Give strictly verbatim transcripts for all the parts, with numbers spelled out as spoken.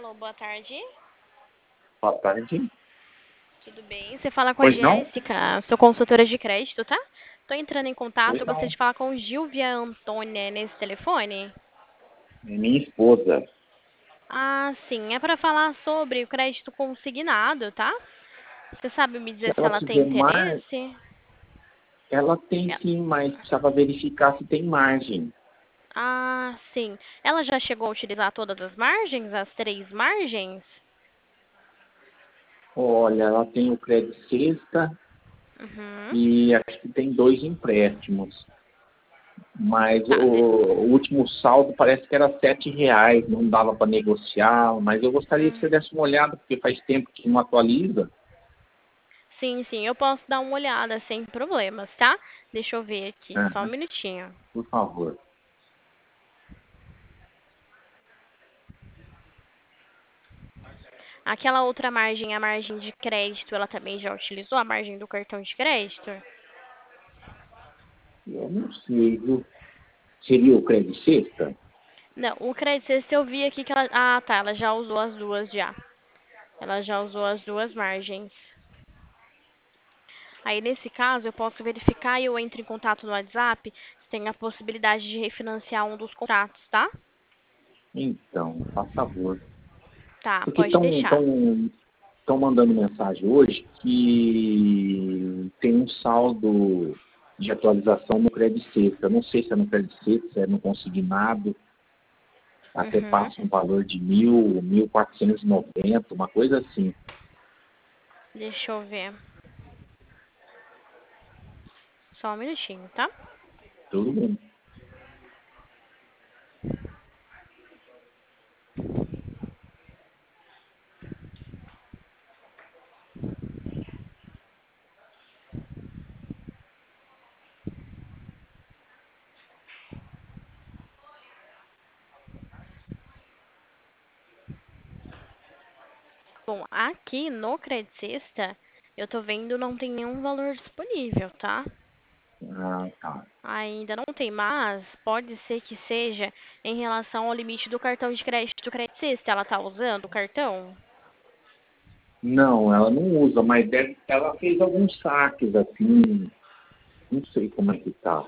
Alô, boa tarde. Boa tarde. Tudo bem? Você fala com a Pois não? Jéssica, sou consultora de crédito, tá? Tô entrando em contato, Pois eu gostaria não. de falar com o Gilvia Antônia nesse telefone. É minha esposa. Ah, sim, é para falar sobre o crédito consignado, tá? Você sabe me Se dizer se ela ela tem tiver mar, interesse? ela tem É- sim, mas precisava verificar se tem margem. Ah, sim. Ela já chegou a utilizar todas as margens, as três margens? Olha, ela tem o crédito sexta Uhum. e acho que tem dois empréstimos. Mas o, Tá, de- o último saldo parece que era sete reais, não dava para negociar, mas eu gostaria que hum. você desse uma olhada, porque faz tempo que não atualiza. Sim, sim, eu posso dar uma olhada sem problemas, tá? Deixa eu ver aqui, só um Aham, minutinho. por favor. Aquela outra margem, a margem de crédito, ela também já utilizou a margem do cartão de crédito? Eu não sei, viu? Seria o crédito sexta? Não, o crédito, esse eu vi aqui que ela. Ah, tá, ela já usou as duas já. Ela já usou as duas margens. Aí, nesse caso, eu posso verificar e eu entro em contato no WhatsApp se tem a possibilidade de refinanciar um dos contratos, tá? Então, faz favor. Tá, Porque pode estão deixar. tão, tão mandando mensagem hoje que tem um saldo de atualização no crédito sexta. Não sei se é no crédito sexta, se é no consignado. Até Uhum. passa um valor de mil, mil quatrocentos e noventa, uma coisa assim. Deixa eu ver. Só um minutinho, tá? Tudo bem. Bom, aqui no Credit Sexta, eu tô vendo não tem nenhum valor disponível, tá? Ah, tá. Ainda não tem, mas pode ser que seja em relação ao limite do cartão de crédito do Credit Sexta. Ela tá usando o cartão? Não, ela não usa, mas deve, ela fez alguns saques assim. Não sei como é que tá.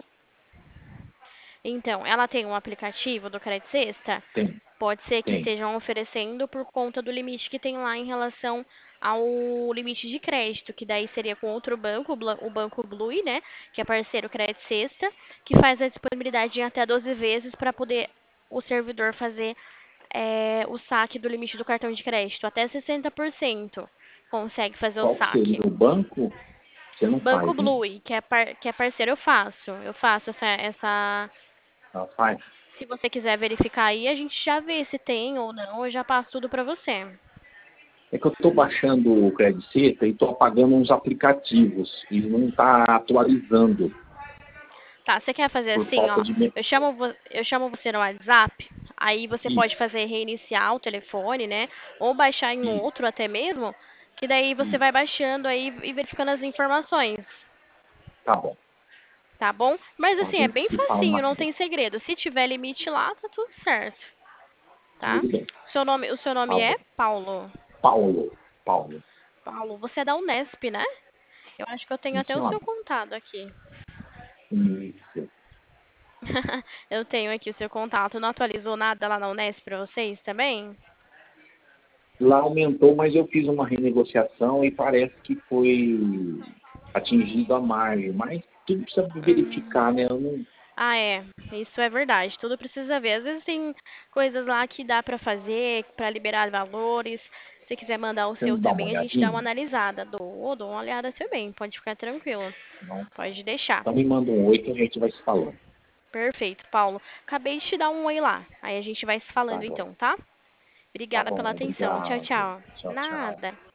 Então, ela tem um aplicativo do Credit Sexta? Tem, Pode ser que tem. estejam oferecendo por conta do limite que tem lá em relação ao limite de crédito, que daí seria com outro banco, o Bla- o Banco Blue, né, que é parceiro Credit Sexta, que faz a disponibilidade em até doze vezes para poder o servidor fazer é, o saque do limite do cartão de crédito, até sessenta por cento consegue fazer o Qual que seria saque. o banco? Você não Banco faz, né? Blue, que é, par- que é parceiro, eu faço. Eu faço essa, essa. Ela faz. Se você quiser verificar aí, a gente já vê se tem ou não, eu já passo tudo pra você. É que eu estou baixando o Credit Seta e estou apagando uns aplicativos e não está atualizando Tá, você quer fazer por assim, falta ó? de... me- Eu chamo, vo- eu chamo você no WhatsApp, aí você pode Isso, fazer reiniciar o telefone, né? Ou baixar em isso, outro até mesmo, que daí você isso. vai baixando aí e verificando as informações, Tá bom. tá bom? Mas Então a assim, é gente bem se fala facinho, mais não tarde. tem segredo. Se tiver limite lá, tá tudo certo, tá? Tudo bem. Seu nome, o seu Tá nome é bom. Paulo. Paulo. Paulo. Paulo, você é da Unesp, né? Eu acho que eu tenho Sim, até o seu senhora. contato aqui. Isso. Eu tenho aqui o seu contato. Não atualizou nada lá na Unesp pra vocês também? Lá aumentou, mas eu fiz uma renegociação e parece que foi atingido a margem. Mas tudo precisa Hum. verificar, né? Eu não, Ah, é. Isso é verdade. Tudo precisa ver. Às vezes tem coisas lá que dá pra fazer, pra liberar valores. Se quiser mandar o você seu não dá uma também, a gente dá uma olhadinha? analisada. Dou, dou uma olhada também. Pode ficar tranquilo. Não. Pode deixar. Então me manda um oi que a gente vai se falando. Perfeito, Paulo. Acabei de te dar um oi lá. Aí a gente vai se Tá falando bom. então, tá? Tá Obrigada pela bom. atenção. Tchau, Obrigado. tchau. Tchau, tchau. Nada.